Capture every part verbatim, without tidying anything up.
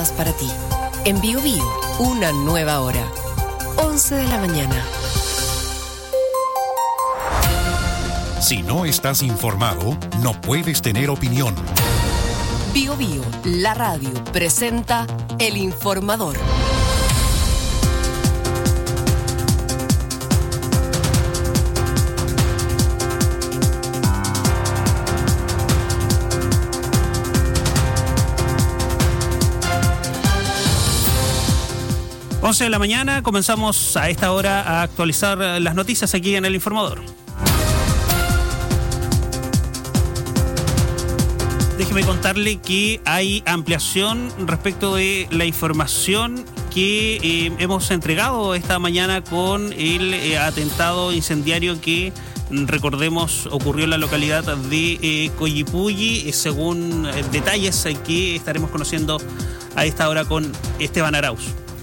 pensadas para ti. En Bio Bio, una nueva hora. once de la mañana. Si no estás informado, no puedes tener opinión. Bio Bio, la radio, presenta El Informador. once de la mañana, comenzamos a esta hora a actualizar las noticias aquí en El Informador. Déjeme contarle que hay ampliación respecto de la información que eh, hemos entregado esta mañana con el eh, atentado incendiario que, recordemos, ocurrió en la localidad de eh, Coyipulli, eh, según eh, detalles eh, que estaremos conociendo a esta hora con Esteban Arauz.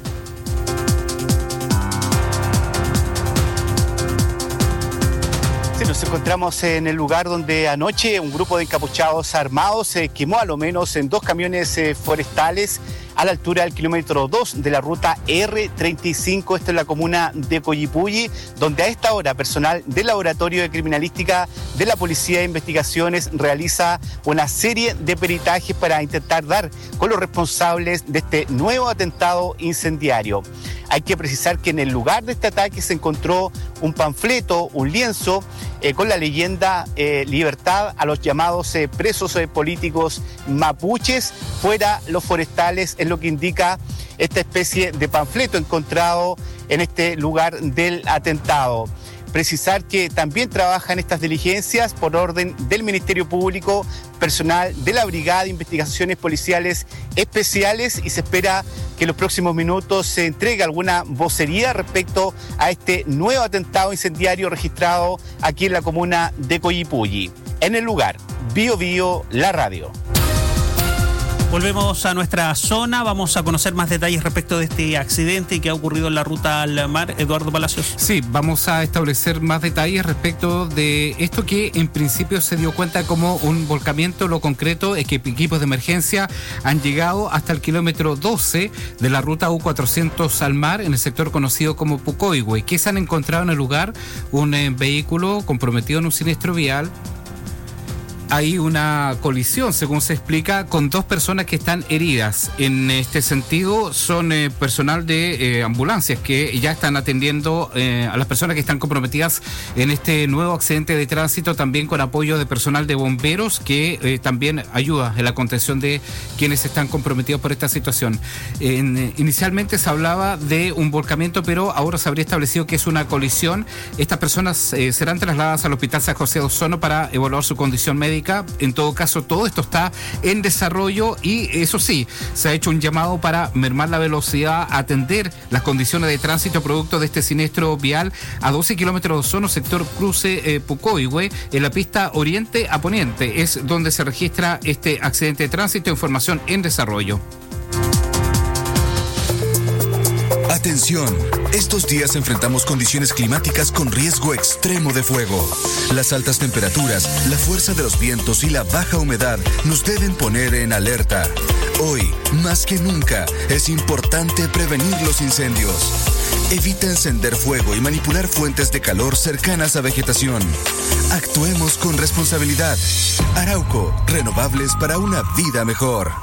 Nos encontramos en el lugar donde anoche un grupo de encapuchados armados se eh, quemó a lo menos en dos camiones eh, forestales a la altura del kilómetro dos de la ruta erre treinta y cinco, esto en la comuna de Coyipulli, donde a esta hora personal del Laboratorio de Criminalística de la Policía de Investigaciones realiza una serie de peritajes para intentar dar con los responsables de este nuevo atentado incendiario. Hay que precisar que en el lugar de este ataque se encontró un panfleto, un lienzo, eh, con la leyenda eh, libertad a los llamados eh, presos eh, políticos mapuches, fuera los forestales, es lo que indica esta especie de panfleto encontrado en este lugar del atentado. Precisar que también trabaja en estas diligencias por orden del Ministerio Público, personal de la Brigada de Investigaciones Policiales Especiales, y se espera que en los próximos minutos se entregue alguna vocería respecto a este nuevo atentado incendiario registrado aquí en la comuna de Coyipulli. En el lugar, Bio Bio, la radio. Volvemos a nuestra zona, vamos a conocer más detalles respecto de este accidente que ha ocurrido en la ruta al mar. Eduardo Palacios. Sí, vamos a establecer más detalles respecto de esto que en principio se dio cuenta como un volcamiento. Lo concreto es que equipos de emergencia han llegado hasta el kilómetro doce de la ruta U cuatrocientos al mar, en el sector conocido como Pucoihue. ¿Qué se han encontrado en el lugar? Un eh, vehículo comprometido en un siniestro vial. Hay una colisión, según se explica, con dos personas que están heridas. En este sentido, son eh, personal de eh, ambulancias que ya están atendiendo eh, a las personas que están comprometidas en este nuevo accidente de tránsito, también con apoyo de personal de bomberos que eh, también ayuda en la contención de quienes están comprometidos por esta situación. En, eh, inicialmente se hablaba de un volcamiento, pero ahora se habría establecido que es una colisión. Estas personas eh, serán trasladadas al Hospital San José de Osorno para evaluar su condición médica. En todo caso, todo esto está en desarrollo y eso sí, se ha hecho un llamado para mermar la velocidad, atender las condiciones de tránsito producto de este siniestro vial a doce kilómetros de Osorno, sector cruce eh, Pucoihue, en la pista oriente a poniente. Es donde se registra este accidente de tránsito. Información en desarrollo. Atención, estos días enfrentamos condiciones climáticas con riesgo extremo de fuego. Las altas temperaturas, la fuerza de los vientos y la baja humedad nos deben poner en alerta. Hoy, más que nunca, es importante prevenir los incendios. Evita encender fuego y manipular fuentes de calor cercanas a vegetación. Actuemos con responsabilidad. Arauco, renovables para una vida mejor.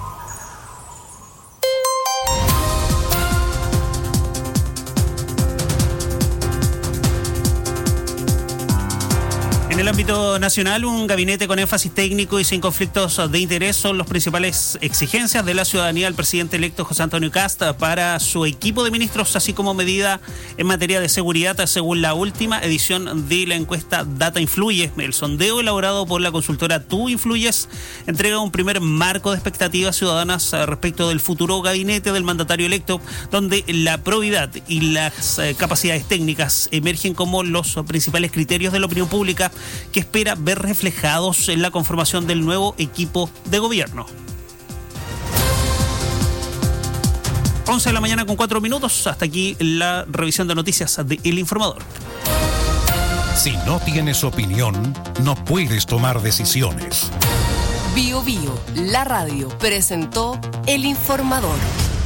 En el ámbito nacional, un gabinete con énfasis técnico y sin conflictos de interés son las principales exigencias de la ciudadanía al presidente electo José Antonio Kast para su equipo de ministros, así como medida en materia de seguridad, según la última edición de la encuesta Data Influye. El sondeo elaborado por la consultora Tú Influyes entrega un primer marco de expectativas ciudadanas respecto del futuro gabinete del mandatario electo, donde la probidad y las capacidades técnicas emergen como los principales criterios de la opinión pública que espera ver reflejados en la conformación del nuevo equipo de gobierno. once de la mañana con cuatro minutos. Hasta aquí la revisión de noticias de El Informador. Si no tienes opinión, no puedes tomar decisiones. Bio Bio, la radio, presentó El Informador.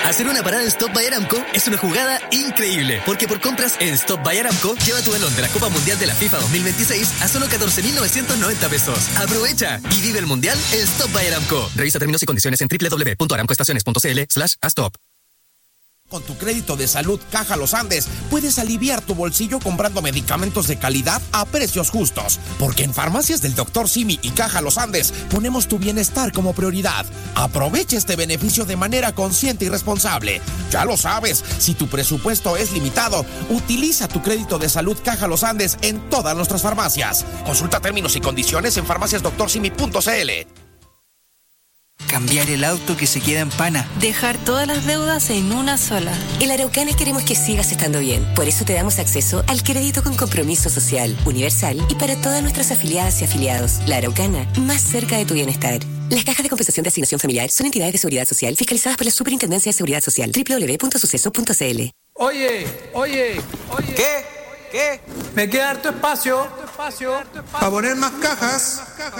Hacer una parada en Stop by Aramco es una jugada increíble, porque por compras en Stop by Aramco, lleva tu balón de la Copa Mundial de la FIFA dos mil veintiséis a solo catorce mil novecientos noventa pesos. Aprovecha y vive el Mundial en Stop by Aramco. Revisa términos y condiciones en doble u doble u doble u punto aramcoestaciones punto c l slash a stop. Con tu crédito de salud Caja Los Andes, puedes aliviar tu bolsillo comprando medicamentos de calidad a precios justos. Porque en Farmacias del doctor Simi y Caja Los Andes ponemos tu bienestar como prioridad. Aprovecha este beneficio de manera consciente y responsable. Ya lo sabes, si tu presupuesto es limitado, utiliza tu crédito de salud Caja Los Andes en todas nuestras farmacias. Consulta términos y condiciones en farmacias doctor simi punto c l. Cambiar el auto que se queda en pana. Dejar todas las deudas en una sola. En la Araucana queremos que sigas estando bien. Por eso te damos acceso al crédito con compromiso social, universal y para todas nuestras afiliadas y afiliados. La Araucana, más cerca de tu bienestar. Las cajas de compensación de asignación familiar son entidades de seguridad social fiscalizadas por la Superintendencia de Seguridad Social. doble u doble u doble u punto suceso punto c l. Oye, oye, oye. ¿Qué? ¿Qué? Me queda harto espacio, espacio, para poner más cajas.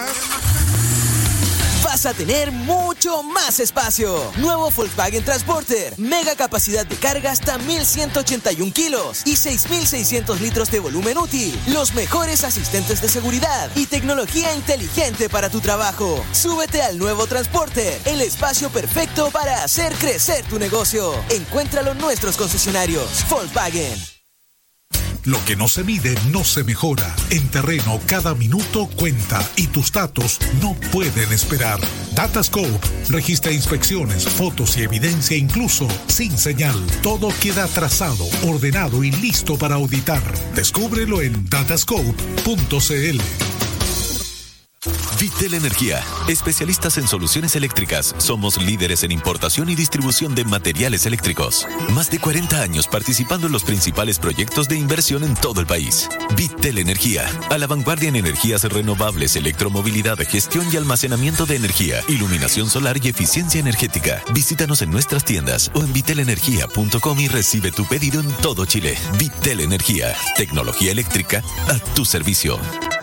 Vas a tener mucho más espacio. Nuevo Volkswagen Transporter. Mega capacidad de carga hasta mil ciento ochenta y un kilos y seis mil seiscientos litros de volumen útil. Los mejores asistentes de seguridad y tecnología inteligente para tu trabajo. Súbete al nuevo Transporter, el espacio perfecto para hacer crecer tu negocio. Encuéntralo en nuestros concesionarios. Volkswagen. Lo que no se mide no se mejora. En terreno, cada minuto cuenta y tus datos no pueden esperar. Datascope registra inspecciones, fotos y evidencia incluso sin señal. Todo queda trazado, ordenado y listo para auditar. Descúbrelo en datascope punto c l. Vitel Energía, especialistas en soluciones eléctricas. Somos líderes en importación y distribución de materiales eléctricos. Más de cuarenta años participando en los principales proyectos de inversión en todo el país. Vitel Energía, a la vanguardia en energías renovables, electromovilidad, gestión y almacenamiento de energía, iluminación solar y eficiencia energética. Visítanos en nuestras tiendas o en vitel energía punto com y recibe tu pedido en todo Chile. Vitel Energía, tecnología eléctrica a tu servicio.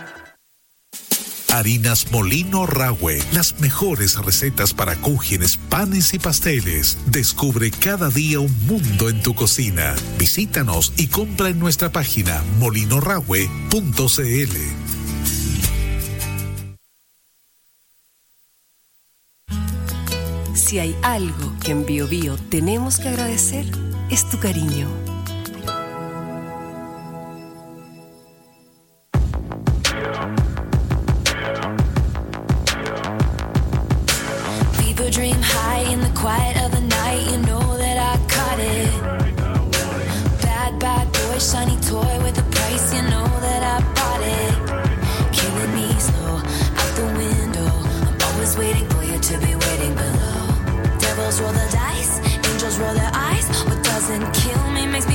Harinas Molino Rahue, las mejores recetas para cúgenes, panes y pasteles. Descubre cada día un mundo en tu cocina. Visítanos y compra en nuestra página molino rahue punto c l. Si hay algo que en Bio Bio tenemos que agradecer, es tu cariño. Dream high in the quiet of the night, you know that I caught it. Bad, bad boy, shiny toy with a price, you know that I bought it. Killing me slow, out the window, I'm always waiting for you to be waiting below. Devils roll the dice, angels roll their eyes, what doesn't kill me makes me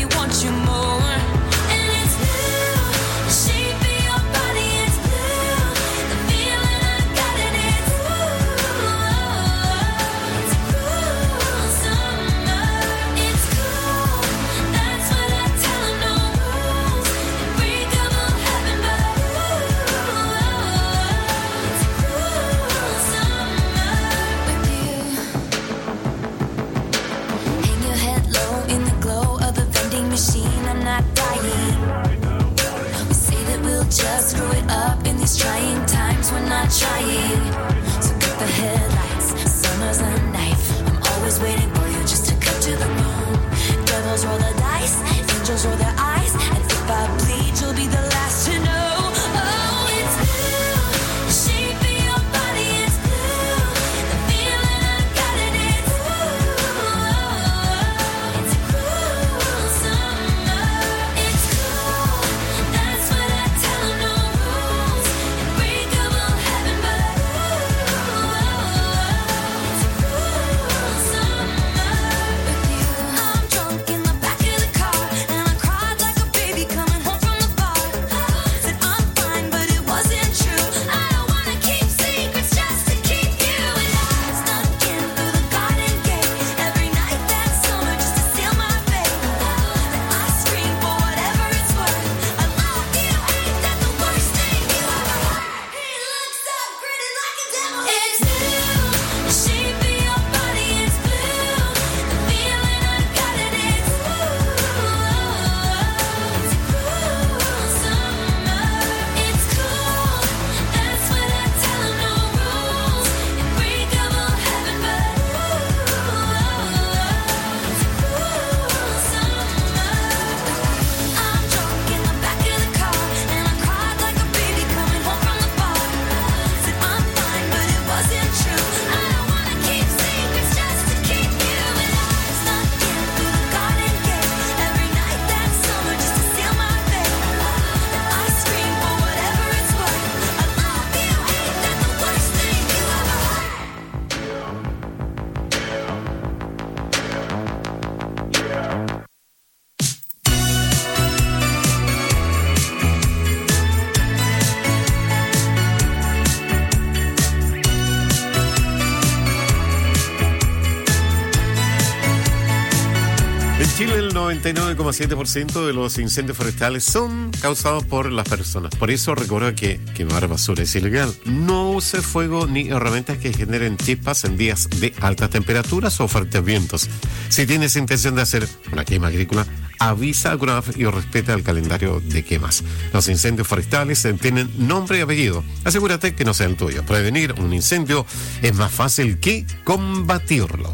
del noventa y nueve coma siete por ciento de los incendios forestales son causados por las personas. Por eso recuerda que quemar basura es ilegal. No use fuego ni herramientas que generen chispas en días de altas temperaturas o fuertes vientos. Si tienes intención de hacer una quema agrícola, avisa a CONAF y respeta el calendario de quemas. Los incendios forestales tienen nombre y apellido. Asegúrate que no sea el tuyo. Prevenir un incendio es más fácil que combatirlo.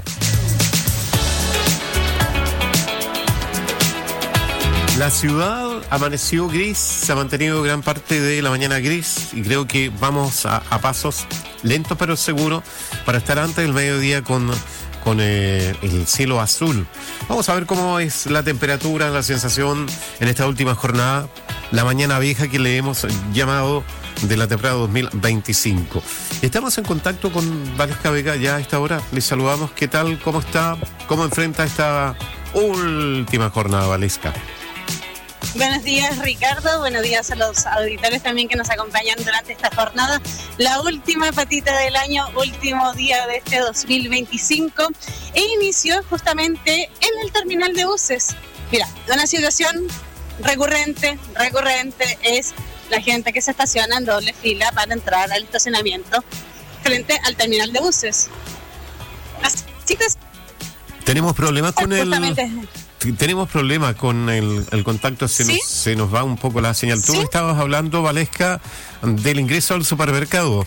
La ciudad amaneció gris, se ha mantenido gran parte de la mañana gris y creo que vamos a, a pasos lentos pero seguros para estar antes del mediodía con, con eh, el cielo azul. Vamos a ver cómo es la temperatura, la sensación en esta última jornada, la mañana vieja que le hemos llamado de la temporada dos mil veinticinco. Estamos en contacto con Valesca Vega ya a esta hora. Les saludamos. ¿Qué tal? ¿Cómo está? ¿Cómo enfrenta esta última jornada, Valesca? Buenos días, Ricardo. Buenos días a los auditores también que nos acompañan durante esta jornada. La última patita del año, último día de este dos mil veinticinco, e inició justamente en el terminal de buses. Mira, una situación recurrente, recurrente es la gente que se estaciona en doble fila para entrar al estacionamiento frente al terminal de buses. Así que tenemos problemas con justamente el... Tenemos problemas con el, el contacto, se, ¿sí? nos, se nos va un poco la señal. Tú ¿sí? estabas hablando, Valesca, del ingreso al supermercado.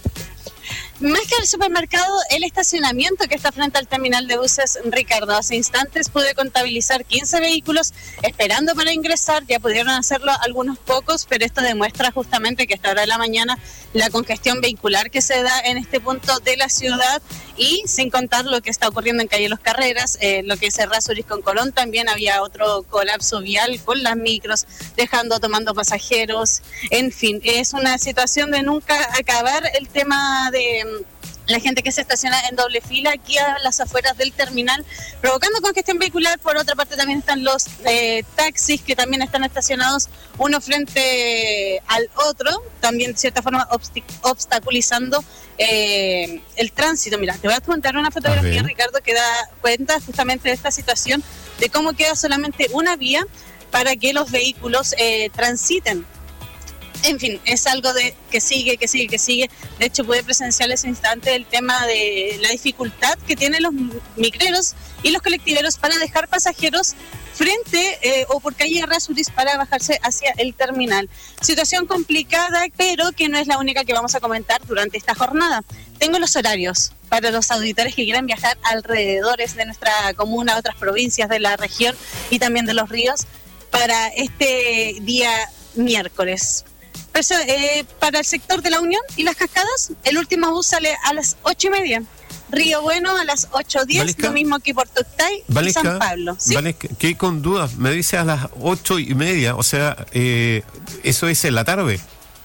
Más que el supermercado, el estacionamiento que está frente al terminal de buses, Ricardo. Hace instantes pude contabilizar quince vehículos esperando para ingresar. Ya pudieron hacerlo algunos pocos, pero esto demuestra justamente que a esta hora de la mañana la congestión vehicular que se da en este punto de la ciudad, y sin contar lo que está ocurriendo en calle Los Carreras, eh, lo que es Errázuriz con Colón, también había otro colapso vial con las micros, dejando, tomando pasajeros. En fin, es una situación de nunca acabar el tema de la gente que se estaciona en doble fila aquí a las afueras del terminal, provocando congestión vehicular. Por otra parte también están los eh, taxis que también están estacionados uno frente al otro, también de cierta forma obst- obstaculizando eh, el tránsito. Mira, te voy a contar una fotografía, Ricardo, que da cuenta justamente de esta situación, de cómo queda solamente una vía para que los vehículos eh, transiten. En fin, es algo de que sigue, que sigue, que sigue. De hecho, pude presenciar ese instante el tema de la dificultad que tienen los micreros y los colectiveros para dejar pasajeros frente eh, o por calle Errázuriz para bajarse hacia el terminal. Situación complicada, pero que no es la única que vamos a comentar durante esta jornada. Tengo los horarios para los auditores que quieran viajar alrededores de nuestra comuna, a otras provincias de la región y también de los ríos, para este día miércoles. Eh, para el sector de La Unión y Las Cascadas, el último bus sale a las ocho y media. Río Bueno a las ocho diez, lo mismo que Puerto Octay y San Pablo. ¿Sí? Valesca, que con dudas, me dice a las ocho y media, o sea, eh, eso es en la tarde.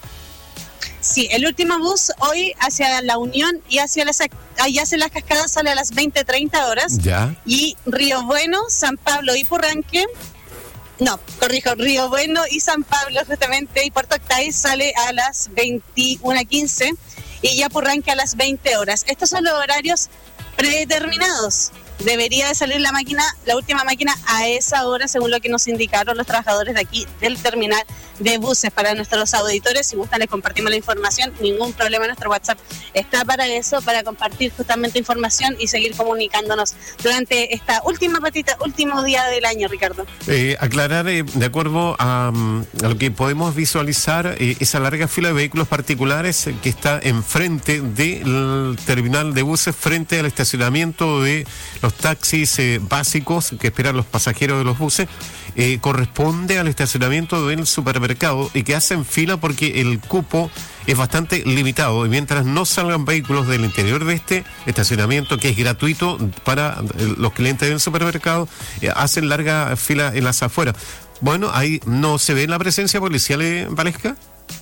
Sí, el último bus hoy hacia La Unión y hacia las, y hacia las Cascadas sale a las veinte treinta horas. Ya. Y Río Bueno, San Pablo y Purranque, no, corrijo, Río Bueno y San Pablo justamente, y Puerto Octay sale a las veintiuna quince y ya Purranque a las veinte horas. Estos son los horarios predeterminados. Debería de salir la máquina, la última máquina a esa hora, según lo que nos indicaron los trabajadores de aquí del terminal de buses. Para nuestros auditores, si gustan les compartimos la información, ningún problema. Nuestro WhatsApp está para eso, para compartir justamente información y seguir comunicándonos durante esta última patita, último día del año, Ricardo. Eh, aclarar, eh, de acuerdo a, a lo que podemos visualizar, eh, esa larga fila de vehículos particulares que está enfrente del terminal de buses, frente al estacionamiento de los taxis eh, básicos que esperan los pasajeros de los buses, eh, corresponde al estacionamiento del supermercado, y que hacen fila porque el cupo es bastante limitado, y mientras no salgan vehículos del interior de este estacionamiento, que es gratuito para los clientes del supermercado, eh, hacen larga fila en las afueras. Bueno, ahí no se ve la presencia policial, eh, Valesca.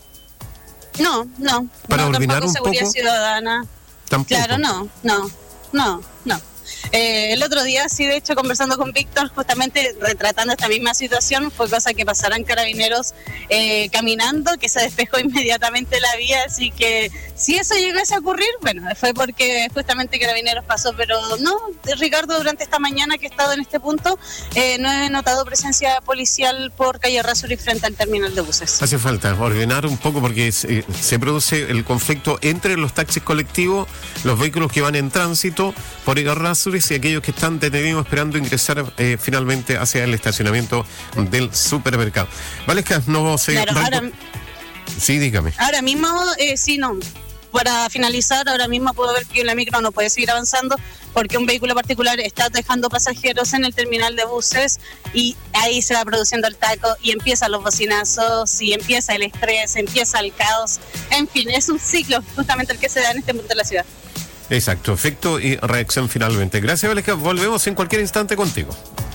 No, no. Para no, ordenar un seguridad poco. Ciudadana. Tampoco. Claro, no, no, no, no. Eh, el otro día, sí, de hecho, conversando con Víctor, justamente retratando esta misma situación, fue cosa que pasaran carabineros eh, caminando, que se despejó inmediatamente la vía, así que Si eso llegase a ocurrir, bueno, fue porque justamente Carabineros pasó, pero no, Ricardo, durante esta mañana que he estado en este punto, eh, no he notado presencia policial por calle Errázuriz frente al terminal de buses. Hace falta ordenar un poco porque se, se produce el conflicto entre los taxis colectivos, los vehículos que van en tránsito por Errázuriz y aquellos que están detenidos esperando ingresar eh, finalmente hacia el estacionamiento del supermercado. Valesca, no sé. Claro, ahora, sí, dígame. Ahora mismo, eh, sí, no. Para finalizar, ahora mismo puedo ver que la micro no puede seguir avanzando porque un vehículo particular está dejando pasajeros en el terminal de buses y ahí se va produciendo el taco y empiezan los bocinazos y empieza el estrés, empieza el caos. En fin, es un ciclo justamente el que se da en este punto de la ciudad. Exacto, efecto y reacción finalmente. Gracias, Valesca. Volvemos en cualquier instante contigo.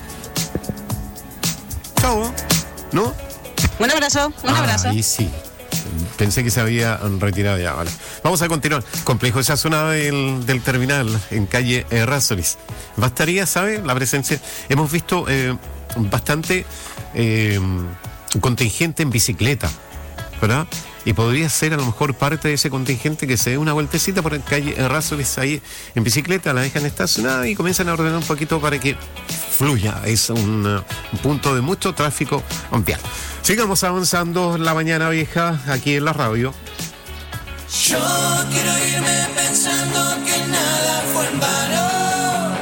Chao. ¿No? Un abrazo, un ah, abrazo. Y sí. Pensé que se había retirado ya, vale. Vamos a continuar. Complejo esa zona del, del terminal en calle Errázuriz. Bastaría, ¿sabe? La presencia. Hemos visto eh, bastante eh, contingente en bicicleta, ¿verdad? Y podría ser a lo mejor parte de ese contingente que se dé una vueltecita por la calle Errázuriz ahí en bicicleta, la dejan estacionada y comienzan a ordenar un poquito para que fluya. Es un, un punto de mucho tráfico vial. Sigamos avanzando la mañana vieja aquí en la radio. Yo quiero irme pensando que nada fue en vano.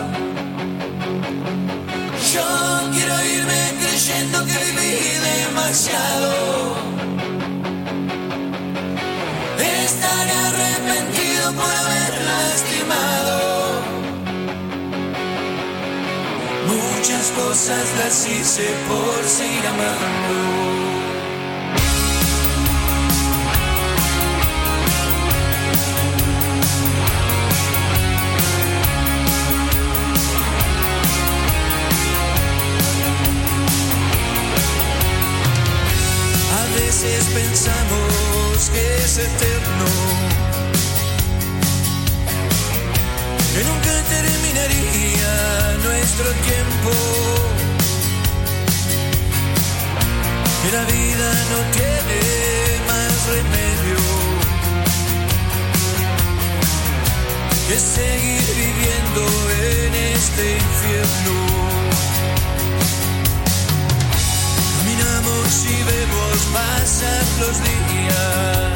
Yo quiero irme creyendo que viví demasiado. Estaré arrepentido por haber lastimado. Muchas cosas las hice por seguir amando. A veces pensamos que es eterno, que nunca terminaría nuestro tiempo, que la vida no tiene más remedio que seguir viviendo en este infierno. Caminamos y vemos pasar los días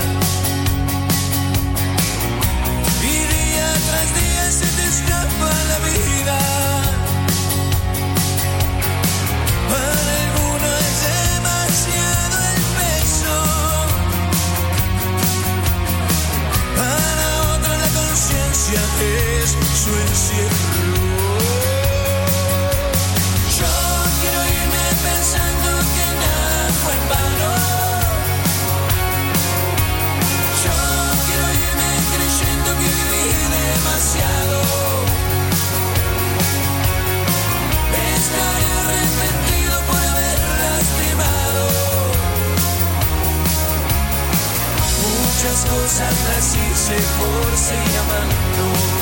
y día tras día se te escapa la vida. Para alguno es demasiado el peso, para otro la conciencia es su encierro. Yo quiero irme pensando que nada fue en vano. Yo quiero irme creyendo que viví demasiado. Estaré arrepentido por haber lastimado. Muchas cosas las hice por seguir amando.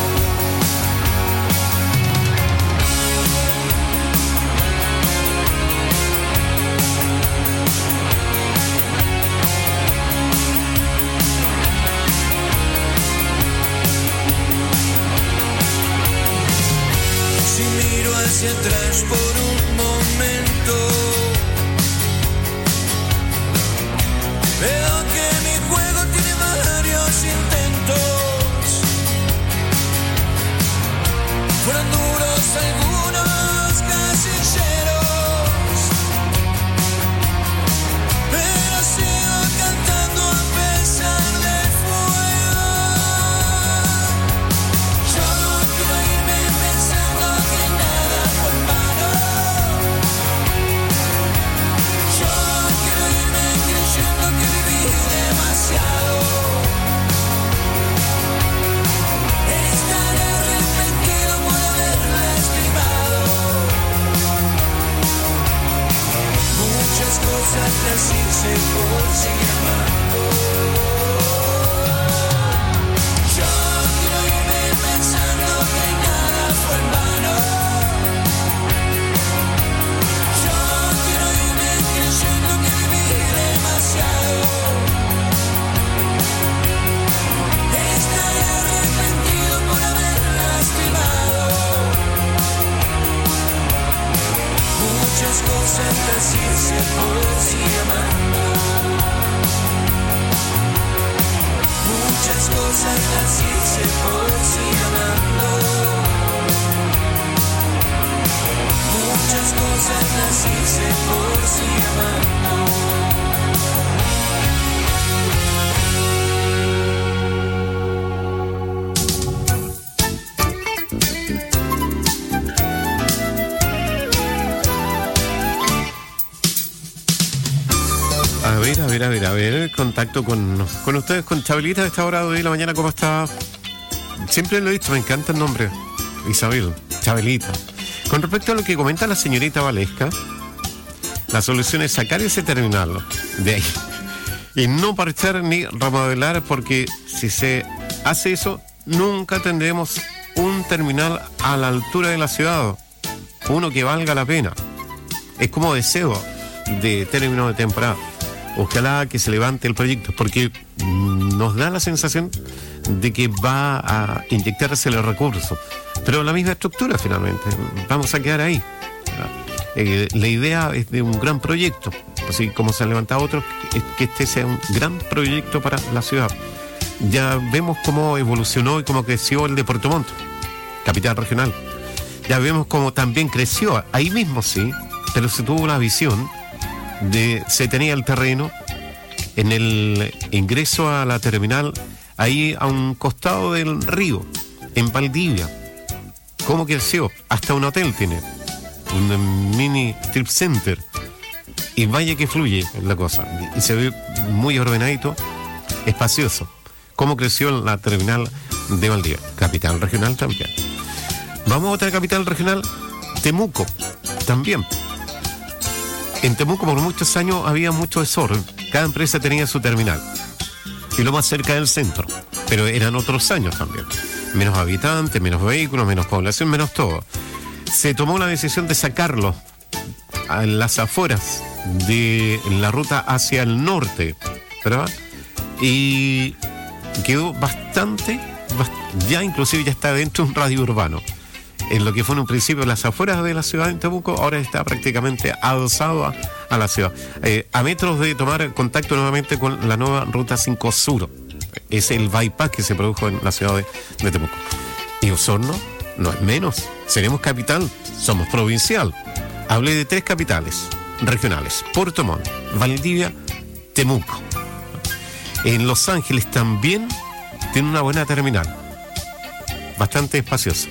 Si miro hacia atrás por un momento, veo que mi juego tiene varios intentos. Fueron duros algunos casilleros, pero sigo cantando a pesar del fuego. Yo quiero irme pensando que nada fue en vano. las hice por si amando. Muchas cosas las hice por si amando. Muchas cosas las hice por si amando. A ver, a ver, a ver, a ver, contacto con, con ustedes, con Chabelita a esta hora de la mañana, ¿cómo está? Siempre lo he dicho, me encanta el nombre, Isabel, Chabelita. Con respecto a lo que comenta la señorita Valesca, la solución es sacar ese terminal de ahí y no parchar ni remodelar, porque si se hace eso, nunca tendremos un terminal a la altura de la ciudad, uno que valga la pena. Es como deseo de término de temporada. Ojalá que se levante el proyecto, porque nos da la sensación de que va a inyectarse el recurso, pero la misma estructura finalmente. Vamos a quedar ahí. Eh, la idea es de un gran proyecto, así como se han levantado otros, es que este sea un gran proyecto para la ciudad. Ya vemos cómo evolucionó y cómo creció el de Puerto Montt, capital regional. Ya vemos cómo también creció, ahí mismo sí, pero se tuvo la visión de, se tenía el terreno en el ingreso a la terminal, ahí a un costado del río, en Valdivia. ¿Cómo creció? Hasta un hotel tiene, un mini strip center, y vaya que fluye la cosa, y se ve muy ordenadito, espacioso. ¿Cómo creció la terminal de Valdivia? Capital regional también. Vamos a otra capital regional, Temuco, también. En Temuco por muchos años había mucho desorden. Cada empresa tenía su terminal. Y lo más cerca del centro. Pero eran otros años también. Menos habitantes, menos vehículos, menos población, menos todo. Se tomó la decisión de sacarlo a las afueras de la ruta hacia el norte, ¿verdad? Y quedó bastante, bast- ya inclusive ya está dentro de un radio urbano. En lo que fue en un principio las afueras de la ciudad de Temuco, ahora está prácticamente adosado a, a la ciudad. Eh, a metros de tomar contacto nuevamente con la nueva Ruta cinco Sur. Es el bypass que se produjo en la ciudad de, de Temuco. Y Osorno no es menos. Seremos capital, somos provincial. Hablé de tres capitales regionales: Puerto Montt, Valdivia, Temuco. En Los Ángeles también tiene una buena terminal, bastante espaciosa.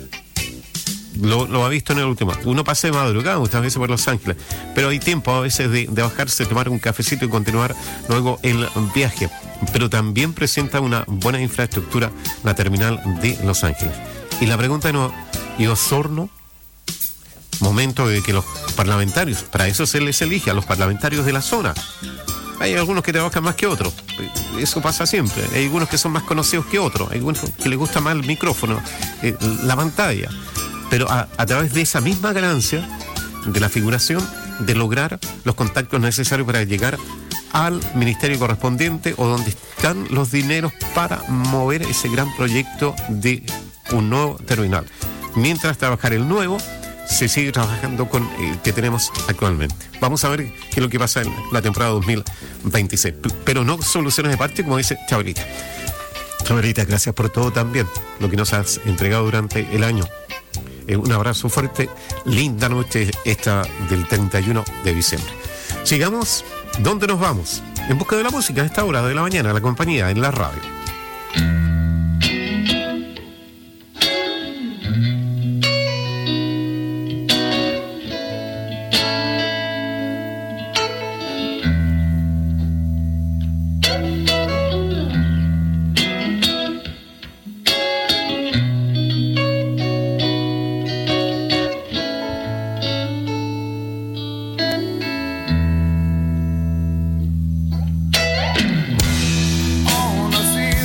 Lo, lo ha visto en el último. Uno pasa de madrugada muchas veces por Los Ángeles, pero hay tiempo a veces de, de bajarse, tomar un cafecito y continuar luego el viaje. Pero también presenta una buena infraestructura la terminal de Los Ángeles. Y la pregunta no, ¿y Osorno? Momento de que los parlamentarios, para eso se les elige a los parlamentarios de la zona. Hay algunos que trabajan más que otros, eso pasa siempre. Hay algunos que son más conocidos que otros, hay algunos que les gusta más el micrófono, eh, la pantalla. Pero a, a través de esa misma ganancia, de la figuración, de lograr los contactos necesarios para llegar al ministerio correspondiente o donde están los dineros para mover ese gran proyecto de un nuevo terminal. Mientras trabajar el nuevo, se sigue trabajando con el que tenemos actualmente. Vamos a ver qué es lo que pasa en la temporada dos mil veintiséis. Pero no soluciones de parte, como dice Chabelita. Chabelita, gracias por todo también, lo que nos has entregado durante el año. Eh, un abrazo fuerte, linda noche esta del treinta y uno de diciembre. Sigamos, ¿dónde nos vamos? En busca de la música a esta hora de la mañana, la compañía en la radio. On a sea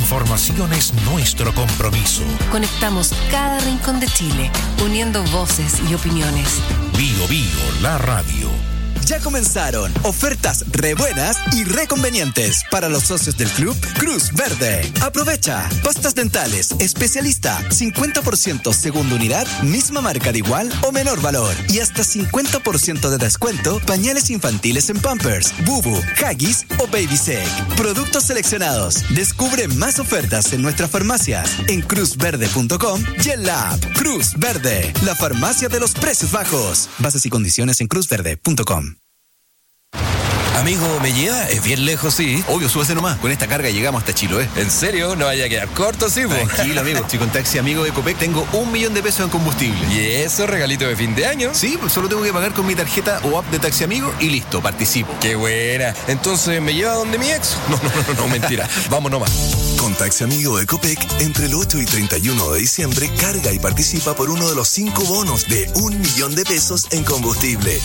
información es nuestro compromiso. Conectamos cada rincón de Chile, uniendo voces y opiniones. Bio Bio, la radio. Ya comenzaron ofertas re buenas y re convenientes para los socios del club Cruz Verde. Aprovecha pastas dentales especialista, cincuenta por ciento segunda unidad, misma marca de igual o menor valor, y hasta cincuenta por ciento de descuento pañales infantiles en Pampers, Bubu, Huggies o Babysec. Productos seleccionados. Descubre más ofertas en nuestras farmacias en cruz verde punto com y en la app Cruz Verde, la farmacia de los precios bajos. Bases y condiciones en cruz verde punto com. Amigo, ¿me lleva? Es bien lejos, sí. Obvio, súbase nomás. Con esta carga llegamos hasta Chiloé. ¿En serio? ¿No vaya a quedar corto, sí, po? Tranquilo, amigo. Si con Taxi Amigo de Copec tengo un millón de pesos en combustible. ¿Y eso, regalito de fin de año? Sí, pues solo tengo que pagar con mi tarjeta o app de Taxi Amigo y listo, participo. ¡Qué buena! Entonces, ¿me lleva donde mi ex? No, no, no, no, mentira. Vamos nomás. Con Taxi Amigo de Copec, entre el ocho y treinta y uno de diciembre, carga y participa por uno de los cinco bonos de un millón de pesos en combustible.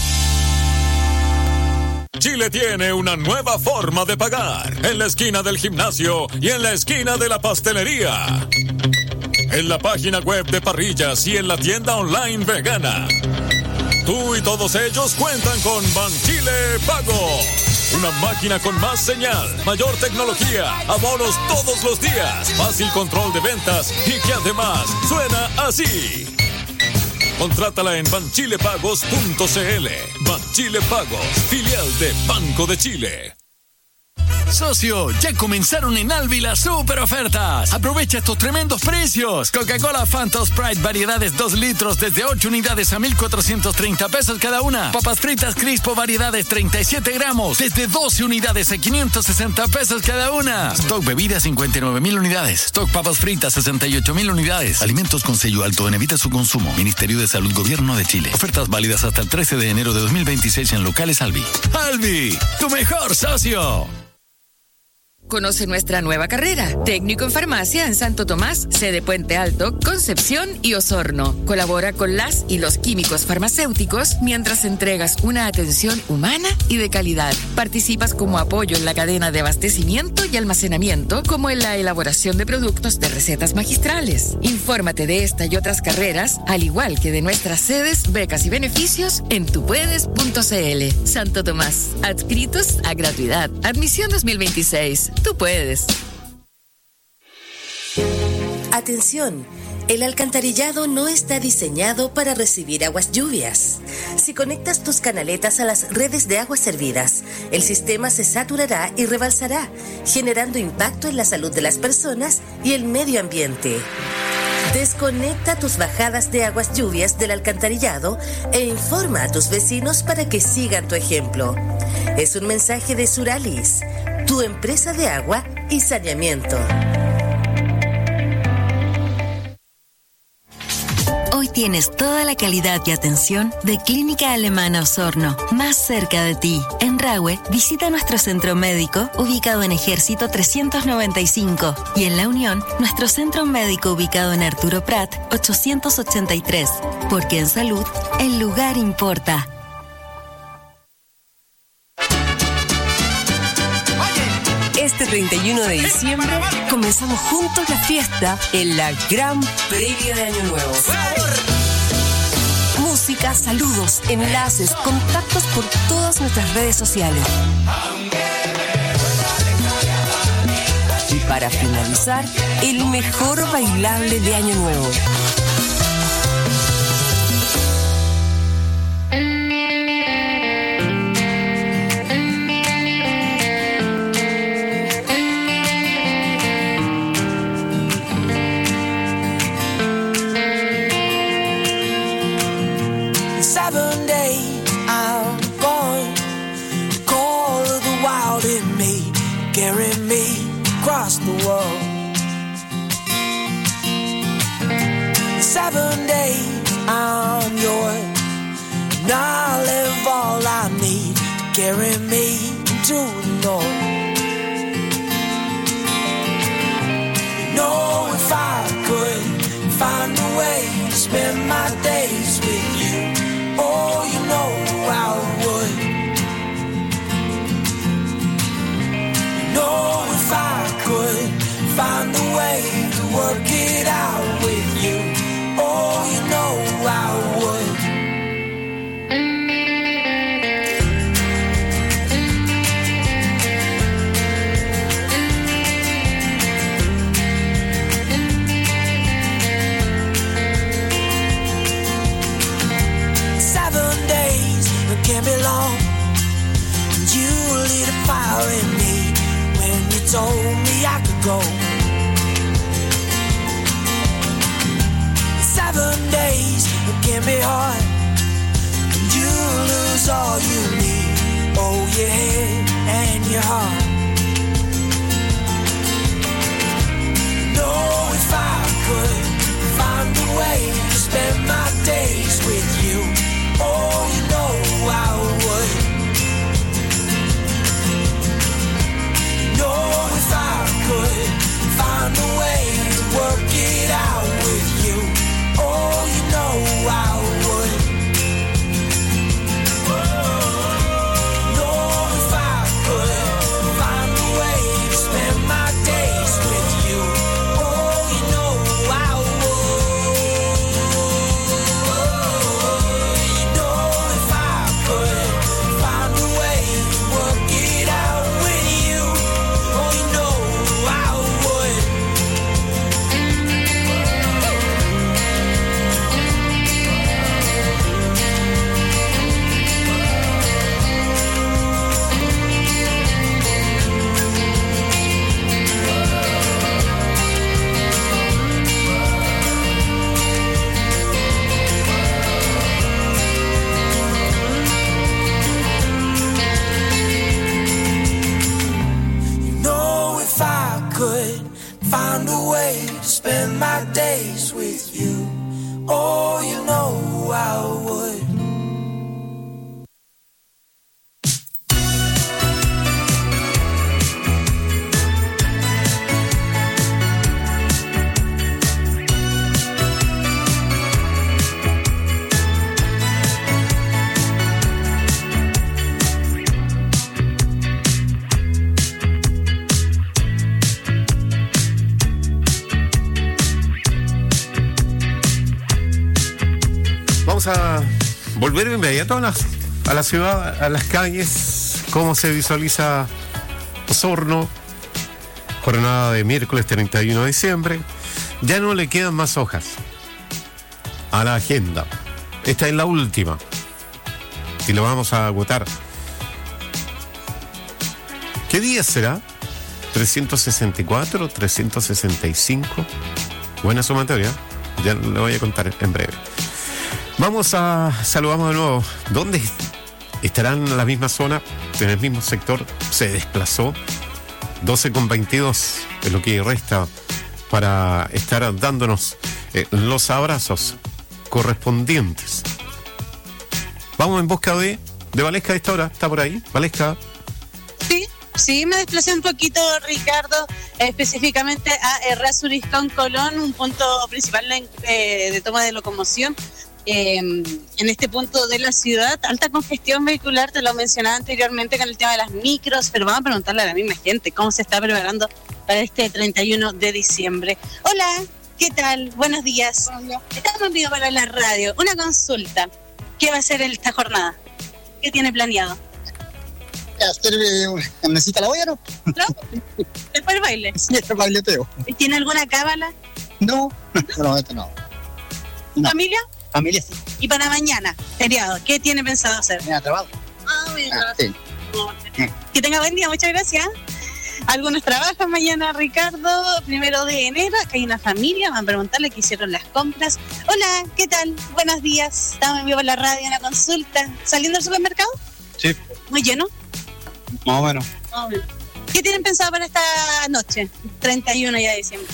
Chile tiene una nueva forma de pagar. En la esquina del gimnasio y en la esquina de la pastelería. En la página web de Parrillas y en la tienda online vegana. Tú y todos ellos cuentan con Banchile Pago. Una máquina con más señal, mayor tecnología, abonos todos los días, fácil control de ventas y que además suena así. Contrátala en banchilepagos punto cl. Banchile Pagos, filial de Banco de Chile. Socio, ya comenzaron en Alvi las super ofertas. Aprovecha estos tremendos precios. Coca-Cola Fanta Sprite variedades dos litros desde ocho unidades a mil cuatrocientos treinta pesos cada una. Papas fritas Crispo variedades treinta y siete gramos desde doce unidades a quinientos sesenta pesos cada una. Stock bebidas cincuenta y nueve mil unidades. Stock papas fritas sesenta y ocho mil unidades. Alimentos con sello alto en evita su consumo. Ministerio de Salud Gobierno de Chile. Ofertas válidas hasta el trece de enero de dos mil veintiséis en locales Alvi. Alvi, tu mejor socio. Conoce nuestra nueva carrera, técnico en farmacia en Santo Tomás, sede Puente Alto, Concepción y Osorno. Colabora con las y los químicos farmacéuticos mientras entregas una atención humana y de calidad. Participas como apoyo en la cadena de abastecimiento y almacenamiento, como en la elaboración de productos de recetas magistrales. Infórmate de esta y otras carreras, al igual que de nuestras sedes, becas y beneficios en tupuedes punto cl. Santo Tomás, adscritos a gratuidad. Admisión dos mil veintiséis. Tú puedes. Atención, el alcantarillado no está diseñado para recibir aguas lluvias. Si conectas tus canaletas a las redes de aguas servidas, el sistema se saturará y rebalsará, generando impacto en la salud de las personas y el medio ambiente. Desconecta tus bajadas de aguas lluvias del alcantarillado e informa a tus vecinos para que sigan tu ejemplo. Es un mensaje de Suralis, tu empresa de agua y saneamiento. Hoy tienes toda la calidad y atención de Clínica Alemana Osorno, más cerca de ti. En Rahue, visita nuestro centro médico ubicado en Ejército trescientos noventa y cinco y en La Unión, nuestro centro médico ubicado en Arturo Prat ochocientos ochenta y tres, porque en salud el lugar importa. Este treinta y uno de diciembre comenzamos juntos la fiesta en la gran previa de Año Nuevo. Música, saludos, enlaces, contactos por todas nuestras redes sociales. Y para finalizar, el mejor bailable de Año Nuevo. The world. Seven days I'm yours, and I'll live all I need to carry me to the north. You know, if I could find a way to spend my days with you, oh, you know I would. You know, if I could find the work it out with you. Oh, you know I would. Seven days can be long. You lit a fire in me when you told me I could go. Seven days can be hard. You lose all you need. Oh, your head and your heart. No, if I could find a way to spend my days with you. Oh, you know I would. No, if I could find a way to work it out with you. Oh, you know I would. No, if I could find a way to spend my days with you. Oh, you know I would. You know if I could find a way to work it out with you. Oh, you know I would. You know if I could find a way to spend my days with you. Oh, you know I would. Vamos a volver de inmediato a la, a la ciudad, a las calles, cómo se visualiza Osorno, jornada de miércoles treinta y uno de diciembre. Ya no le quedan más hojas a la agenda. Esta es la última y lo vamos a agotar. ¿Qué día será? ¿trescientos sesenta y cuatro? ¿trescientos sesenta y cinco? Buena sumatoria, ya le voy a contar en breve. Vamos a saludamos de nuevo. ¿Dónde estarán en la misma zona, en el mismo sector? Se desplazó. doce con veintidós es lo que resta para estar dándonos eh, los abrazos correspondientes. Vamos en busca de, de Valesca a esta hora. ¿Está por ahí? Valesca. Sí, sí, me desplacé un poquito, Ricardo, específicamente a Errázuriz con Colón, un punto principal eh, de toma de locomoción. Eh, en este punto de la ciudad, alta congestión vehicular, te lo mencionaba anteriormente con el tema de las micros, pero vamos a preguntarle a la misma gente cómo se está preparando para este treinta y uno de diciembre. Hola, ¿qué tal? Buenos días. Hola. Estamos en vivo para la radio. Una consulta. ¿Qué va a hacer esta jornada? ¿Qué tiene planeado? Hacer eh, necesita la olla, ¿no? ¿No? Después el baile. Sí, el baileteo. ¿Tiene alguna cábala? No, no, esto no. no. ¿Familia? Familia sí. Y para mañana, feriado, ¿qué tiene pensado hacer? Mañana trabajo. Ah, bien. Ah, sí. Que tenga buen día, muchas gracias. Algunos trabajan mañana, Ricardo, primero de enero. Acá hay una familia, van a preguntarle qué hicieron las compras. Hola, ¿qué tal? Buenos días. Estamos en vivo en la radio, una consulta. ¿Saliendo del supermercado? Sí. ¿Muy lleno? Más o menos. Oh, ¿qué tienen pensado para esta noche? treinta y uno ya de diciembre.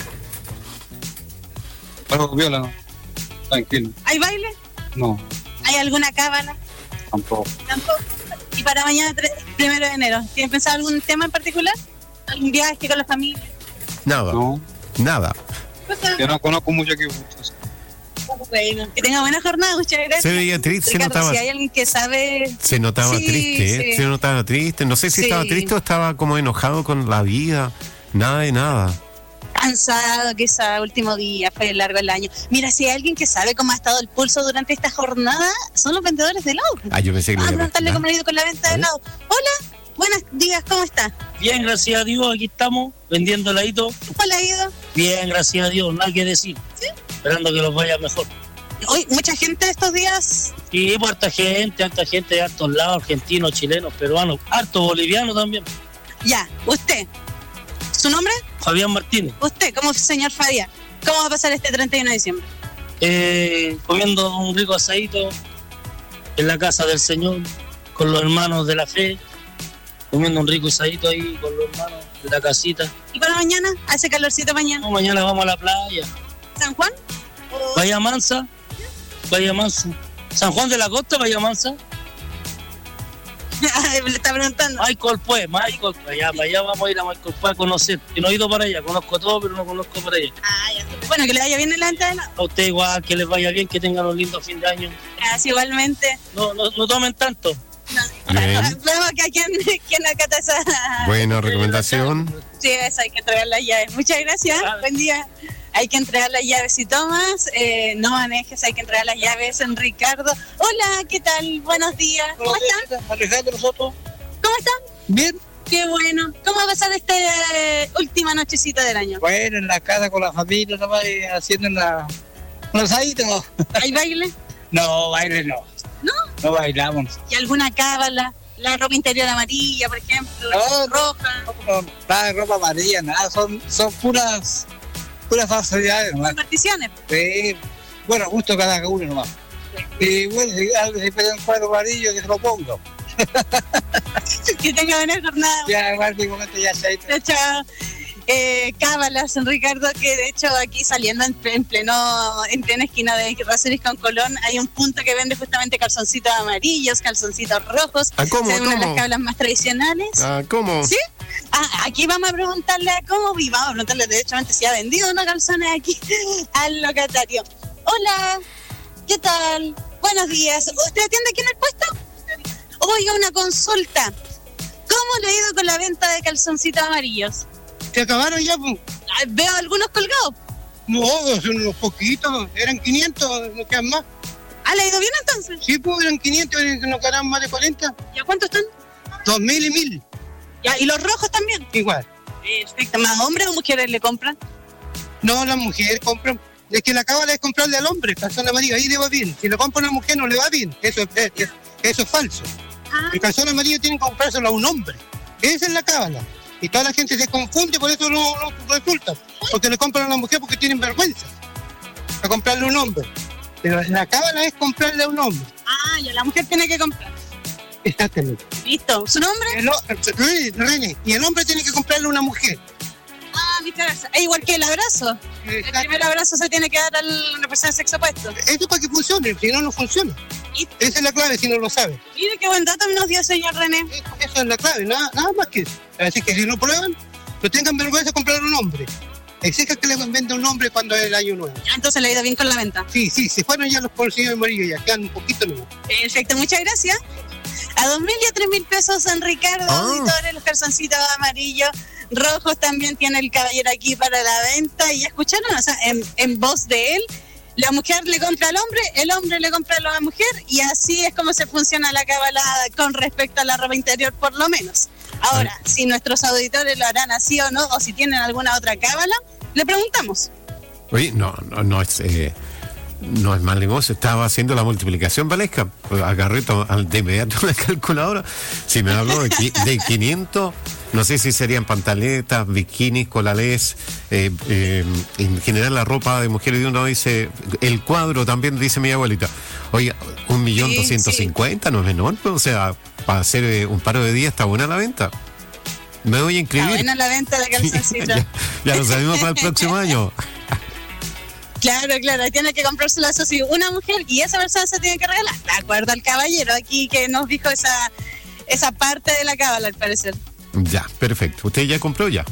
Algo viola, ¿no? Tranquilo. ¿Hay baile? No. ¿Hay alguna cábala? Tampoco. Tampoco. ¿Y para mañana, primero de enero, tienen pensado algún tema en particular? ¿Algún viaje con la familia? Nada. No. Nada. Yo no conozco mucho aquí. Bueno, que tenga buena jornada, muchas gracias. Se veía triste, Ricardo, se notaba. Si hay alguien que sabe. Se notaba sí, triste, ¿eh? Sí. Se notaba triste. No sé si Sí. estaba triste o estaba como enojado con la vida. Nada de nada. cansado, quizá último día, fue largo el año. Mira, si hay alguien que sabe cómo ha estado el pulso durante esta jornada, son los vendedores de helado. Ah, yo pensé que Vamos a le iba a preguntarle preguntar. cómo le ha ido con la venta de helado. Hola, buenos días, ¿cómo está? Bien, gracias a Dios, aquí estamos vendiendo heladito. ¿Cómo le ha ido? Bien, gracias a Dios, nada que decir. ¿Sí? Esperando que los vaya mejor. Hoy, mucha gente estos días. Sí, pues harta gente, harta gente de hartos lados, argentinos, chilenos, peruanos, harto bolivianos también. Ya, usted. ¿Su nombre? Fabián Martínez. Usted, como señor Fabián, ¿cómo va a pasar este treinta y uno de diciembre? Eh, comiendo un rico asadito en la casa del Señor, con los hermanos de la fe, comiendo un rico asadito ahí con los hermanos de la casita. ¿Y para mañana? ¿Hace calorcito mañana? No, mañana vamos a la playa. ¿San Juan? ¿O... Bahía Mansa, Bahía Mansa. San Juan de la Costa, Bahía Mansa. Le está preguntando. Michael pues, Michael, para allá, para allá vamos a ir a Michael pues a conocer. Que no he ido para allá, conozco todo, pero no conozco para allá. Ah, ya. Bueno, que le vaya bien en la venta de helado. A usted igual, que les vaya bien, que tengan un lindo fin de año. Gracias, igualmente. No, no, no tomen tanto. Bien. Vemos que a quien, quien acata esa... Buena recomendación. Sí, eso, hay que entregar las llaves. Muchas gracias, buen día. Hay que entregar las llaves si tomas, eh, no manejes, hay que entregar las llaves en Ricardo. Hola, ¿qué tal? Buenos días. ¿Cómo están? Alejandro nosotros. ¿Cómo están? Bien. Qué bueno. ¿Cómo va a pasar esta eh, última nochecita del año? Bueno, en la casa con la familia, nomás, eh, haciendo la... un asadito. ¿Hay baile? No, baile no. ¿No? No bailamos. ¿Y alguna cábala? La ropa interior amarilla, por ejemplo, No, roja. No, nada de ropa amarilla, nada, son, son puras, puras facilidades nomás. Particiones. Sí, bueno, gusto cada uno nomás. Y bueno, si alguien se pide un cuadro amarillo, que se lo pongo. Que tenga buena jornada. Ya, igual, mi momento ya se ha ido. Chao, chao. Eh, cábalas, Ricardo, que de hecho aquí saliendo en, en pleno en plena esquina de Raceris con Colón hay un punto que vende justamente calzoncitos amarillos, calzoncitos rojos. ¿Ah, cómo, es una de cómo? las cábalas más tradicionales. Ah, ¿cómo? ¿Sí? Ah, aquí vamos a preguntarle a cómo vi, vamos a preguntarle derechamente si ha vendido unos calzones aquí al locatario. Hola, ¿qué tal? Buenos días. ¿Usted atiende aquí en el puesto? Oiga, una consulta. ¿Cómo le ha ido con la venta de calzoncitos amarillos? ¿Se acabaron ya? Pues? Veo algunos colgados. No, son unos poquitos, eran quinientos, no quedan más. ¿Ah, le ha ido bien entonces? Sí, pues eran quinientos, no quedan más de cuarenta. ¿Y a cuánto están? Dos mil y mil. Ya, ¿y los rojos también? Igual. Perfecto. ¿Más hombres o mujeres le compran? No, las mujeres compran. Es que la cábala es comprarle al hombre, calzón amarillo, ahí le va bien. Si lo compra una mujer no le va bien, eso es, es- eso es falso. Ah. El calzón amarillo tiene que comprárselo a un hombre. Esa es la cábala. Y toda la gente se confunde, por eso no, no resulta. Porque le compran a la mujer porque tienen vergüenza. A comprarle a un hombre. Pero la cábala es comprarle a un hombre. Ah, ya, la mujer tiene que comprar. Exactamente. Listo. ¿Su nombre? El, o- René, René. Y el hombre tiene que comprarle a una mujer. Ah, viceversa. Es igual que el abrazo. El primer abrazo se tiene que dar a una persona de sexo opuesto. Eso es para que funcione, si no, no funciona. Esa es la clave si no lo sabe. Mire qué buen dato nos dio, señor René. Esa es la clave, nada, nada más que eso. Así que si no prueban, no tengan vergüenza de comprar un hombre. Exijan que les venda un hombre cuando es el año nuevo. Ya, entonces le ha ido bien con la venta. Sí, sí, se fueron ya los bolsillos amarillos, ya quedan un poquito nuevos. Perfecto, muchas gracias. A dos mil y a tres mil pesos en Ricardo, Ah. auditores, los calzoncitos amarillos, rojos también tiene el caballero aquí para la venta. Y ya escucharon, o sea, en, en voz de él, la mujer le compra al hombre, el hombre le compra a la mujer, y así es como se funciona la cábala con respecto a la ropa interior, por lo menos. Ahora, si nuestros auditores lo harán así o no, o si tienen alguna otra cábala, le preguntamos. Oye, no, no, no es... Eh... No es mal negocio, estaba haciendo la multiplicación valesca, pues agarré to- al- de inmediato la calculadora. Si me habló de, qui- de quinientos, no sé si serían pantaletas, bikinis, colales, eh, eh, en general la ropa de mujeres de uno dice, el cuadro también dice mi abuelita, oiga, un millón Sí, doscientos cincuenta, no es menor, pues, o sea, para hacer eh, un paro de días está buena la venta. Me voy a Está inscribir. buena la venta de calzoncitos. ya, ya lo sabemos para el próximo año. Claro, claro, tiene que comprárselo eso sí, una mujer, y esa persona se tiene que regalar. De acuerdo al caballero aquí que nos dijo esa, esa parte de la cábala, al parecer. Ya, perfecto. ¿Usted ya compró ya?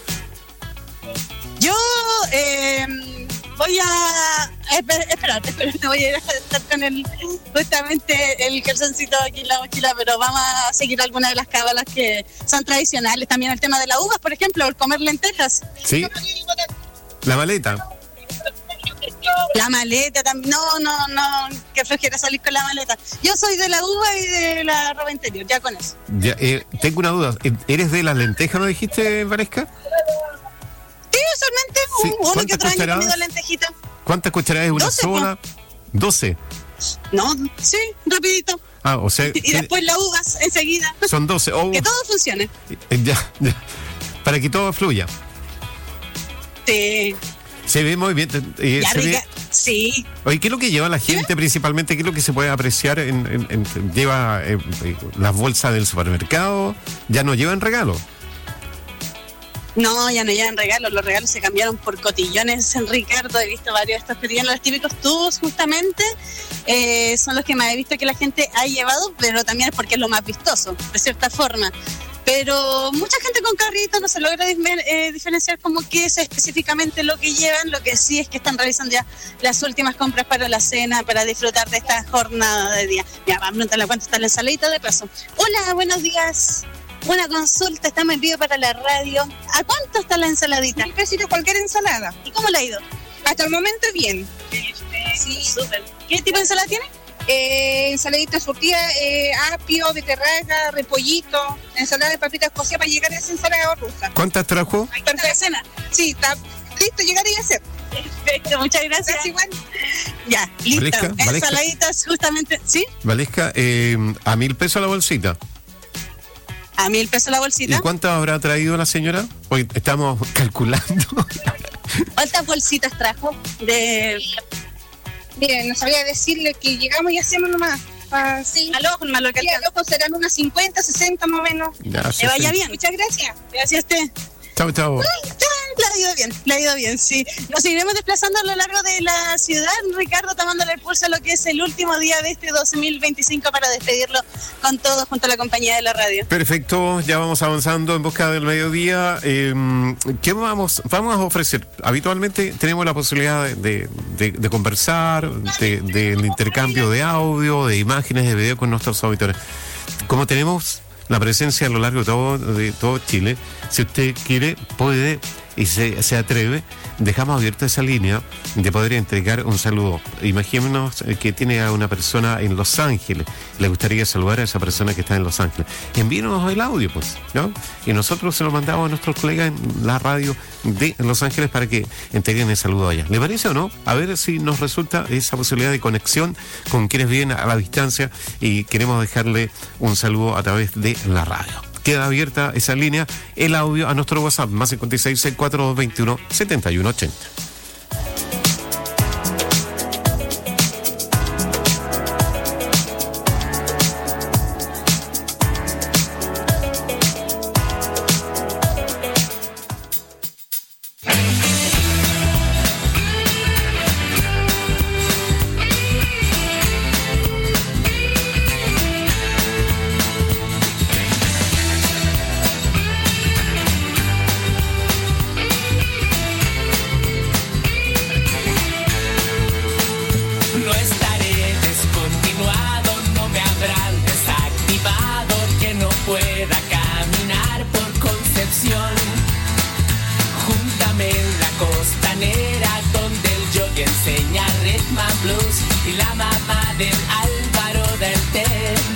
Yo eh, voy a... Espera, espérate, espérate, voy a ir a estar con el, justamente el calzoncito aquí en la mochila, pero vamos a seguir algunas de las cábalas que son tradicionales. También el tema de las uvas, por ejemplo, el comer lentejas. Sí. La maleta. La maleta también. No, no, no. Qué flojera salir con la maleta. Yo soy de la uva y de la ropa interior, ya con eso. Ya, eh, tengo una duda. ¿Eres de las lentejas, no dijiste, Valesca? Sí, usualmente Sí. uno que otro año he cucharadas? comido lentejita. ¿Cuántas cucharadas es una doce, sola? doce. No, sí, rapidito. Ah, o sea, Y después la uvas enseguida. son doce. Oh, Que todo funcione. eh, ya, ya. Para que todo fluya. Sí. Se ve muy bien. eh, Ya se ve- rica. Sí. Oye, ¿qué es lo que lleva la gente principalmente? ¿Qué es lo que se puede apreciar? En, en- en- ¿Lleva eh, eh, las bolsas del supermercado? ¿Ya no llevan regalo? No, ya no llevan regalos. Los regalos se cambiaron por cotillones en Ricardo. He visto varios de estos cotillones. Los típicos tubos, justamente, eh, son los que más he visto que la gente ha llevado, pero también es porque es lo más vistoso, de cierta forma. Pero mucha gente con carrito no se logra disme- eh, diferenciar como qué es específicamente lo que llevan. Lo que sí es que están realizando ya las últimas compras para la cena, para disfrutar de esta jornada de día. Mira, vamos a preguntarle cuánto está la ensaladita de paso. Hola, buenos días. Una consulta, está me pido para la radio. ¿A cuánto está la ensaladita? Mil pesitos cualquier ensalada. ¿Y cómo le ha ido? Hasta el momento bien. Sí, súper. ¿Qué tipo de ensalada tiene? Eh, ensaladita surtida, eh, apio, beterraga, repollito, ensalada de papitas cocidas para llegar a esa ensalada rusa. ¿Cuántas trajo? Ahí está la cena. Sí, está listo, llegar y hacer. Perfecto, muchas gracias. Gracias igual. Ya, listo. Valesca, Valesca. Ensaladitas, justamente, ¿sí? Valesca, eh, a mil pesos la bolsita. A mil pesos la bolsita. ¿Y cuánto habrá traído la señora? Hoy estamos calculando. ¿Cuántas bolsitas trajo? De... Miren, no sabía decirle que llegamos y hacemos nomás. Ah, sí. Al ojo, nomás lo que Sí, al ojo serán unas cincuenta, sesenta más o menos. Ya, Le sí, vaya sí. bien. Muchas gracias. Gracias a usted. Chao, chao. Le ha ido bien, le ha ido bien, sí. Nos seguiremos desplazando a lo largo de la ciudad, Ricardo, tomándole el pulso a lo que es el último día de este dos mil veinticinco para despedirlo con todos junto a la compañía de la radio. Perfecto, ya vamos avanzando en busca del mediodía. Eh, ¿Qué vamos, vamos a ofrecer? Habitualmente tenemos la posibilidad de, de, de- de conversar, de- del intercambio de audio, de imágenes, de video con nuestros auditores. Como tenemos la presencia a lo largo de todo, de todo Chile, si usted quiere, puede y se, se atreve, dejamos abierta esa línea de poder entregar un saludo. Imaginémonos que tiene a una persona en Los Ángeles, le gustaría saludar a esa persona que está en Los Ángeles. Envíenos el audio, pues, ¿no? Y nosotros se lo mandamos a nuestros colegas en la radio de Los Ángeles para que entreguen el saludo allá. ¿Le parece o no? A ver si nos resulta esa posibilidad de conexión con quienes viven a la distancia y queremos dejarle un saludo a través de la radio. Queda abierta esa línea, el audio a nuestro WhatsApp, más cincuenta y seis, seis cuatro dos veintiuno, setenta y uno ochenta. No estaré descontinuado, no me habrán desactivado, que no pueda caminar por Concepción. Júntame en la costanera, donde el jockey enseña rhythm and blues y la mamá del Álvaro del Té.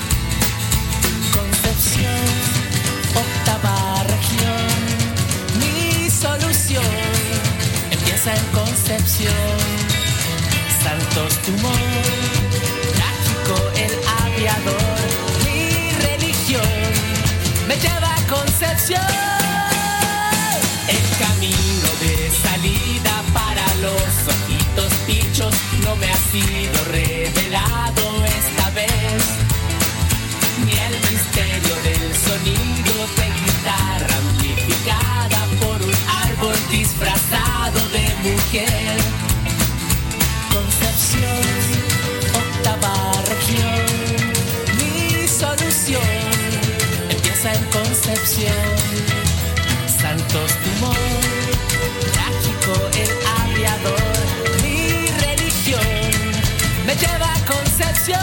Concepción, octava región, mi solución empieza en Concepción. Santos Dumont, trágico el aviador, mi religión me lleva a Concepción. El camino de salida para los ojitos pichos no me ha sido revelado esta vez, ni el misterio del sonido de guitarra amplificada por un árbol disfrazado de mujer. Concepción, octava región, mi solución empieza en Concepción. Santos Dumont, trágico el aviador, mi religión me lleva a Concepción.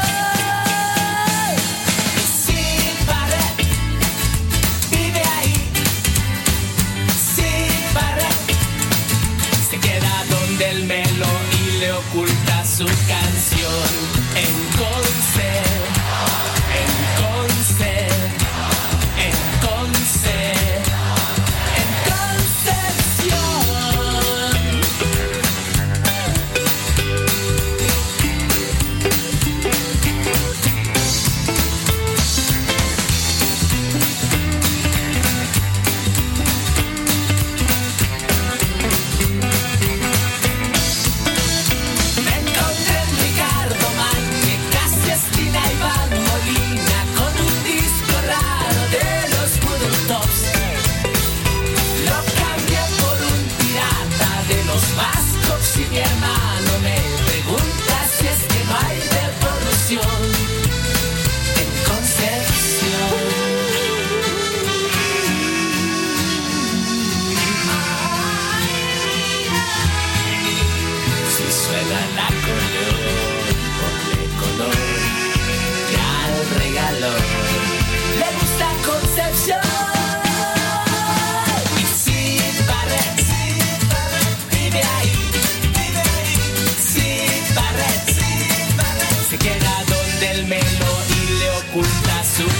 Y sin barrer, vive ahí, sin barrer, se queda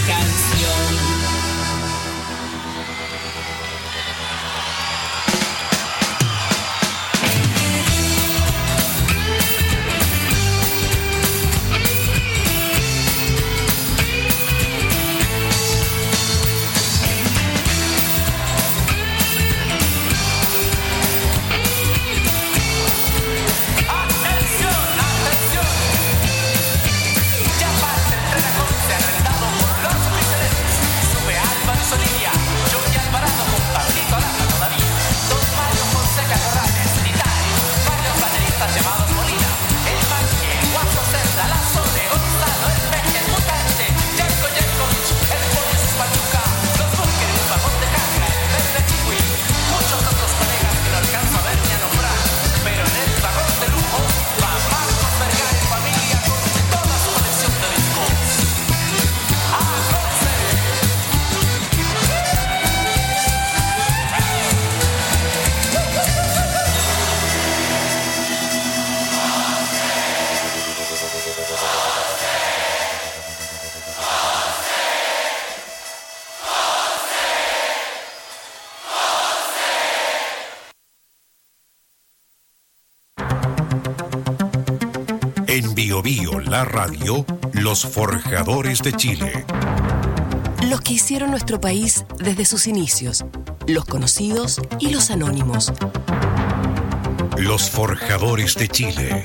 canción. En Bio Bio, la radio, los forjadores de Chile. Los que hicieron nuestro país desde sus inicios, los conocidos y los anónimos. Los forjadores de Chile.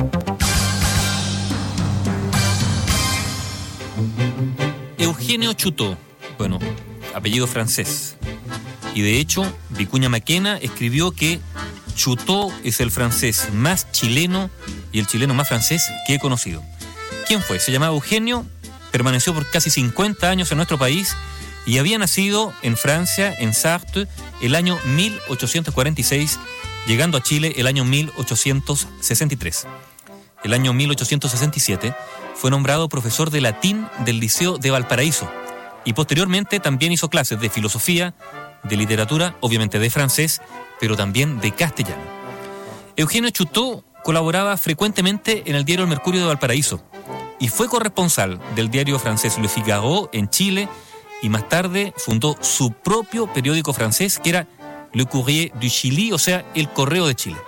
Eugenio Chutó, bueno, apellido francés. Y de hecho, Vicuña Maquena escribió que Chutó es el francés más chileno y el chileno más francés que he conocido. ¿Quién fue? Se llamaba Eugenio, permaneció por casi cincuenta años en nuestro país y había nacido en Francia, en Sarthe, el año mil ochocientos cuarenta y seis, llegando a Chile el año mil ochocientos sesenta y tres. El año mil ochocientos sesenta y siete fue nombrado profesor de latín del Liceo de Valparaíso y posteriormente también hizo clases de filosofía, de literatura, obviamente de francés, pero también de castellano. Eugenio Chutó colaboraba frecuentemente en el diario El Mercurio de Valparaíso y fue corresponsal del diario francés Le Figaro en Chile y más tarde fundó su propio periódico francés que era Le Courrier du Chili, o sea, El Correo de Chile.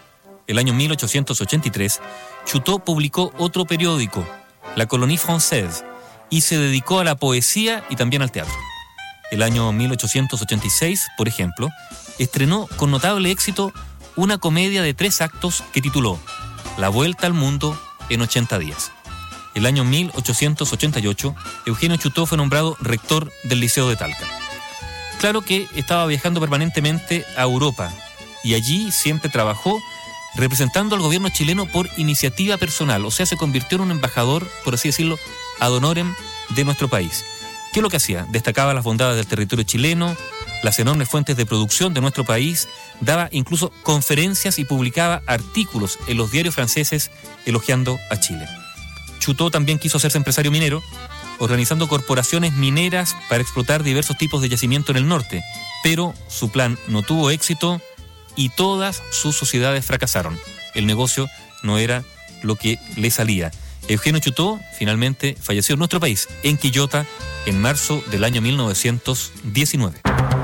El año mil ochocientos ochenta y tres, Chutó publicó otro periódico, La Colonie Française, y se dedicó a la poesía y también al teatro. El año mil ochocientos ochenta y seis, por ejemplo, estrenó con notable éxito una comedia de tres actos que tituló La Vuelta al Mundo en ochenta días. El año mil ochocientos ochenta y ocho, Eugenio Chutó fue nombrado rector del Liceo de Talca. Claro que estaba viajando permanentemente a Europa y allí siempre trabajó representando al gobierno chileno por iniciativa personal, o sea, se convirtió en un embajador, por así decirlo, ad honorem de nuestro país. ¿Qué es lo que hacía? Destacaba las bondades del territorio chileno, las enormes fuentes de producción de nuestro país, daba incluso conferencias y publicaba artículos en los diarios franceses elogiando a Chile. Chutó también quiso hacerse empresario minero, organizando corporaciones mineras para explotar diversos tipos de yacimiento en el norte, pero su plan no tuvo éxito y todas sus sociedades fracasaron. El negocio no era lo que le salía. Eugenio Chutó finalmente falleció en nuestro país, en Quillota, en marzo del año mil novecientos diecinueve.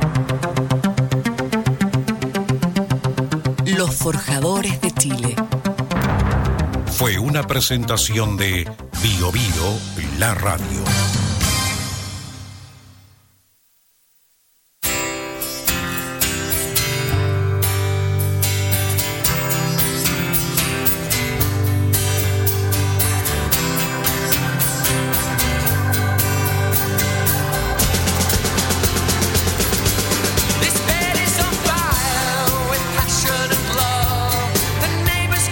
Los forjadores de Chile. Fue una presentación de Bio Bio, la radio.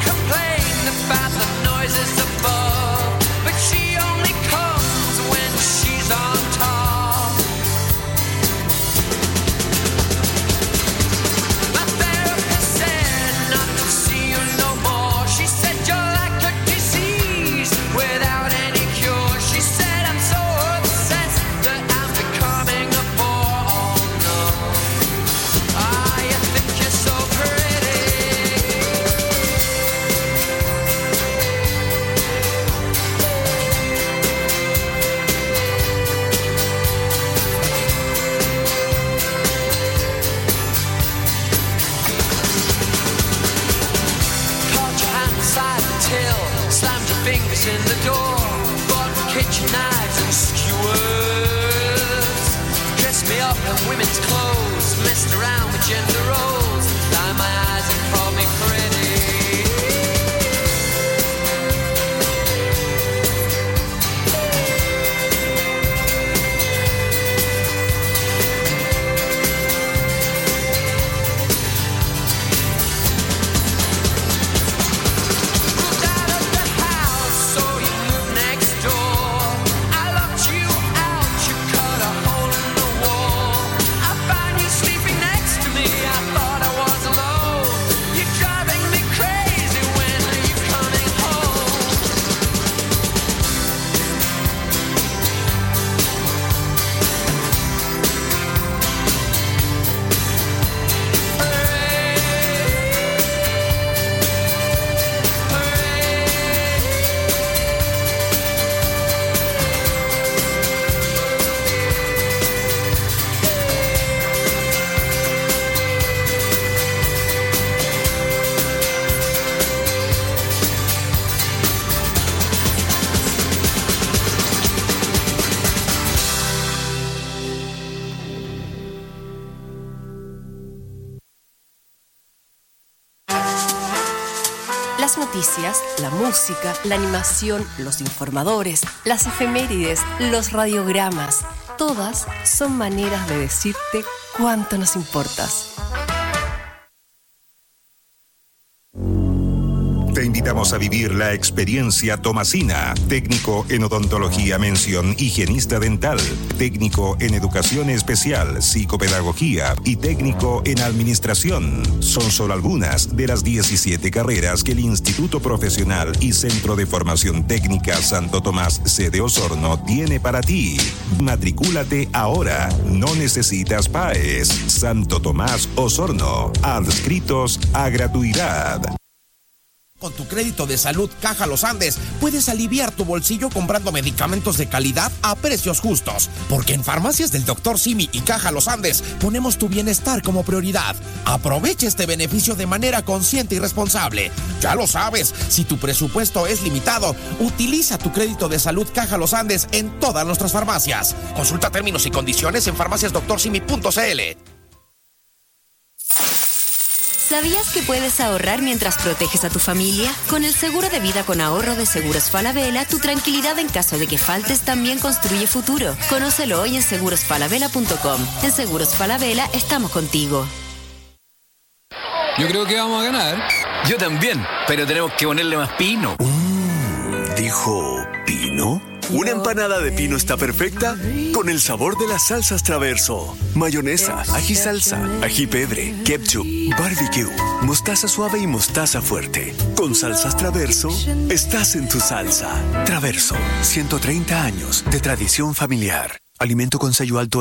About the noises above, but she only comes when its clothes, messed around with gender roles, blind my eyes and called me pretty. Las noticias, la música, la animación, los informadores, las efemérides, los radiogramas, todas son maneras de decirte cuánto nos importas. Te invitamos a vivir la experiencia Tomasina, técnico en odontología mención higienista dental, técnico en educación especial, psicopedagogía y técnico en administración. Son solo algunas de las diecisiete carreras que el Instituto Profesional y Centro de Formación Técnica Santo Tomás sede Osorno tiene para ti. Matricúlate ahora, no necesitas P A E S. Santo Tomás Osorno, adscritos a gratuidad. Con tu crédito de salud Caja Los Andes puedes aliviar tu bolsillo comprando medicamentos de calidad a precios justos. Porque en Farmacias del doctor Simi y Caja Los Andes ponemos tu bienestar como prioridad. Aprovecha este beneficio de manera consciente y responsable. Ya lo sabes, si tu presupuesto es limitado, utiliza tu crédito de salud Caja Los Andes en todas nuestras farmacias. Consulta términos y condiciones en farmacias doctor simi punto c l. ¿Sabías que puedes ahorrar mientras proteges a tu familia? Con el seguro de vida con ahorro de Seguros Falabella, tu tranquilidad en caso de que faltes también construye futuro. Conócelo hoy en seguros falabella punto com. En Seguros Falabella estamos contigo. Yo creo que vamos a ganar. Yo también, pero tenemos que ponerle más pino. Mm, ¿dijo pino? Una empanada de pino está perfecta con el sabor de las salsas Traverso. Mayonesa, ají salsa, ají pebre, ketchup, barbecue, mostaza suave y mostaza fuerte. Con salsas Traverso, estás en tu salsa. Traverso, ciento treinta años de tradición familiar. Alimento con sello alto